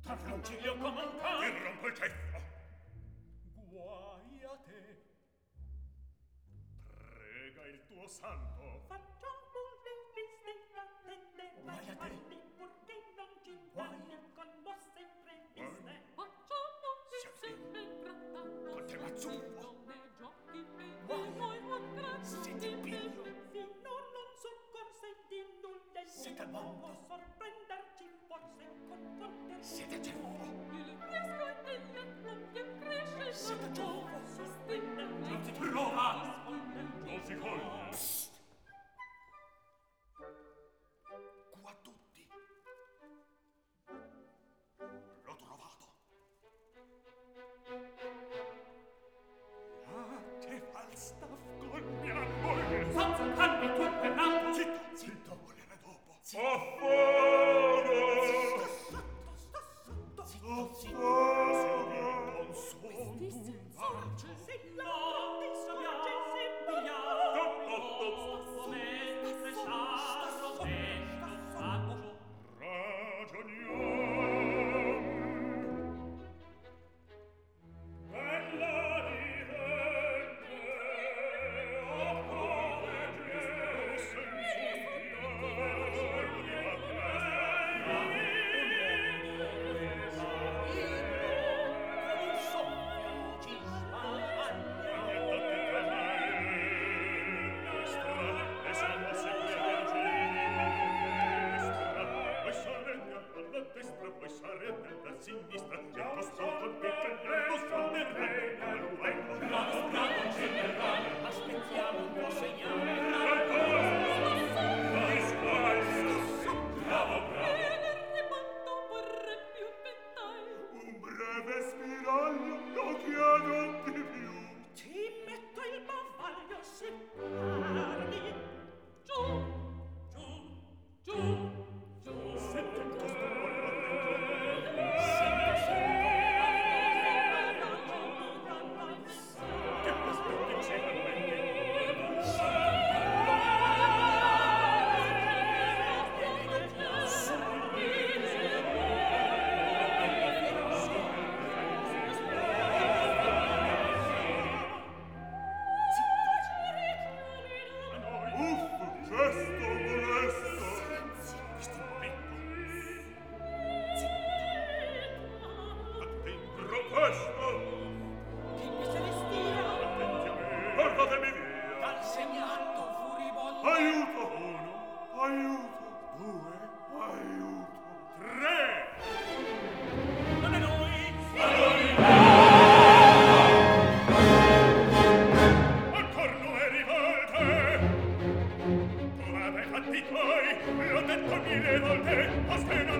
Tra Franciglia come un can. Ti rompo il ceffo. Guai a te. Prega il tuo santo. Facciamo le risvegliate Guai a te. mani purché non ci danni con mosse impreviste. Facciamo insieme trattando Con te mazzurro. nei giochi e Guai. noi un grado Siete di piglio. Fino non soccorse di nulla il Siete mio mondo. uomo, sorprenderci forse con poter Siete ceffo. il fresco e degli acqua cresce il Siete marmo, giovani. sostenne Non si prova. Non si coglie. Qua tutti. L'ho trovato. Ah, che falstaff col mia moglie. Senza calmi tu per nato. Zitto, Zitto. volere dopo. Zitto. A fuoco! Zitto, zitto. A Zitto. fuoco! Non son d'un bacio. se l'altro ti sorge sempre Ragioniam. Bella ridente, o come che sinistra, che costò con te prendendo sfonderre al vento. Bravo, bravo, generale. Aspettiamo un tuo segnale. Bravo, bravo. rimonto vorrei più pentai. Un breve spiraglio lo chiedo di più. ti metto il bavaglio se parli. Giù, giù, giù. Senti il costo che aspetti c'è la gesto molesto. Questo momento. Attendro questo. Che mi se ne stia? Attenti a me. Portatemi via. Dal segnato furibondo. Aiuto. Uno. Aiuto. Due. Aiuto. Tre. Non è noi. Ancor non rivate. Come fatti tuoi, l'ho detto mille volte, a ste